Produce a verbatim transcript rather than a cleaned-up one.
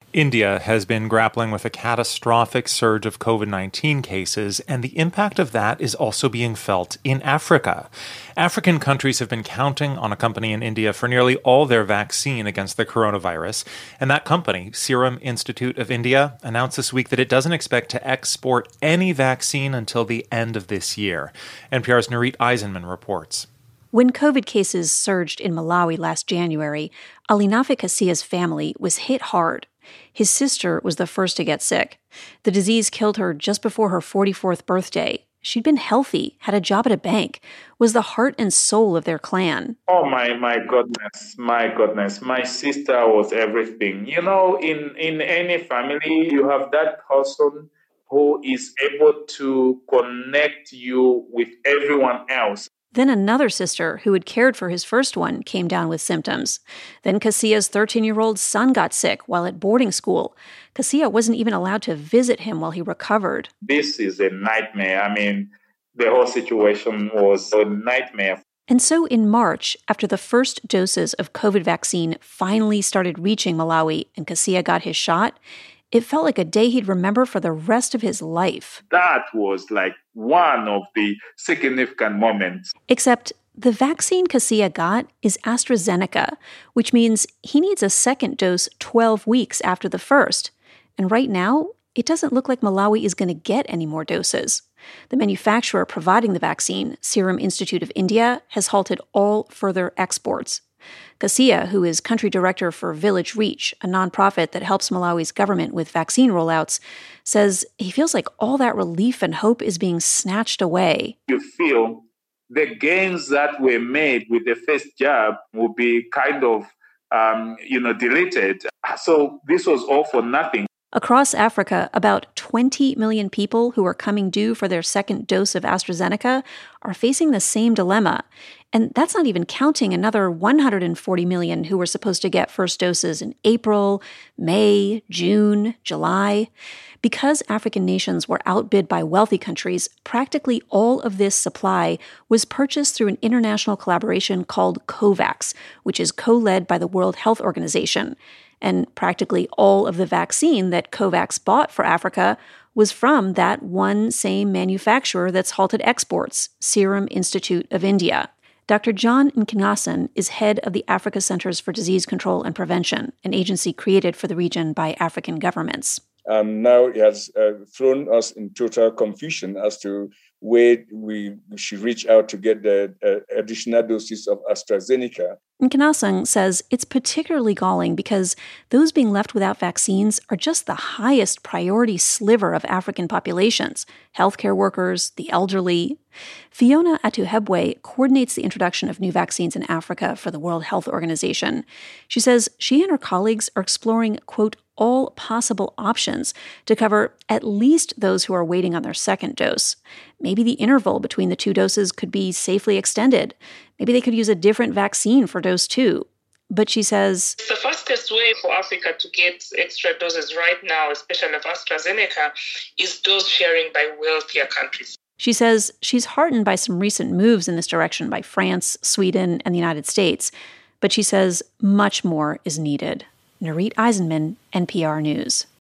India has been grappling with a catastrophic surge of COVID nineteen cases, and the impact of that is also being felt in Africa. African countries have been counting on a company in India for nearly all their vaccine against the coronavirus, and that company, Serum Institute of India, announced this week that it doesn't expect to export any vaccine until the end of this year. N P R's Narit Eisenman reports. When COVID cases surged in Malawi last January, Alinafe Kasia's family was hit hard. His sister was the first to get sick. The disease killed her just before her forty-fourth birthday. She'd been healthy, had a job at a bank, was the heart and soul of their clan. Oh, my, my goodness, my goodness. My sister was everything. You know, in, in any family, you have that person who is able to connect you with everyone else. Then another sister who had cared for his first one came down with symptoms. Then Kasia's thirteen-year-old son got sick while at boarding school. Kasia wasn't even allowed to visit him while he recovered. This is a nightmare. I mean, the whole situation was a nightmare. And so in March, after the first doses of COVID vaccine finally started reaching Malawi and Kasia got his shot, it felt like a day he'd remember for the rest of his life. That was like one of the significant moments. Except the vaccine Kasia got is AstraZeneca, which means he needs a second dose twelve weeks after the first. And right now, it doesn't look like Malawi is going to get any more doses. The manufacturer providing the vaccine, Serum Institute of India, has halted all further exports. Kasia, who is country director for Village Reach, a nonprofit that helps Malawi's government with vaccine rollouts, says he feels like all that relief and hope is being snatched away. You feel the gains that were made with the first jab will be kind of, um, you know, deleted. So this was all for nothing. Across Africa, about twenty million people who are coming due for their second dose of AstraZeneca are facing the same dilemma. And that's not even counting another one hundred forty million who were supposed to get first doses in April, May, June, July. Because African nations were outbid by wealthy countries, practically all of this supply was purchased through an international collaboration called COVAX, which is co-led by the World Health Organization. And practically all of the vaccine that COVAX bought for Africa was from that one same manufacturer that's halted exports, Serum Institute of India. Doctor John Nkinason is head of the Africa Centers for Disease Control and Prevention, an agency created for the region by African governments. And now it has uh, thrown us in total confusion as to where we, we should reach out to get the uh, additional doses of AstraZeneca. Nkinason says it's particularly galling because those being left without vaccines are just the highest priority sliver of African populations, healthcare workers, the elderly. Fiona Atuhebwe coordinates the introduction of new vaccines in Africa for the World Health Organization. She says she and her colleagues are exploring, quote, all possible options to cover at least those who are waiting on their second dose. Maybe the interval between the two doses could be safely extended. Maybe they could use a different vaccine for dose two. But she says, the fastest way for Africa to get extra doses right now, especially of AstraZeneca, is dose sharing by wealthier countries. She says she's heartened by some recent moves in this direction by France, Sweden, and the United States. But she says much more is needed. Narit Eisenman, N P R News.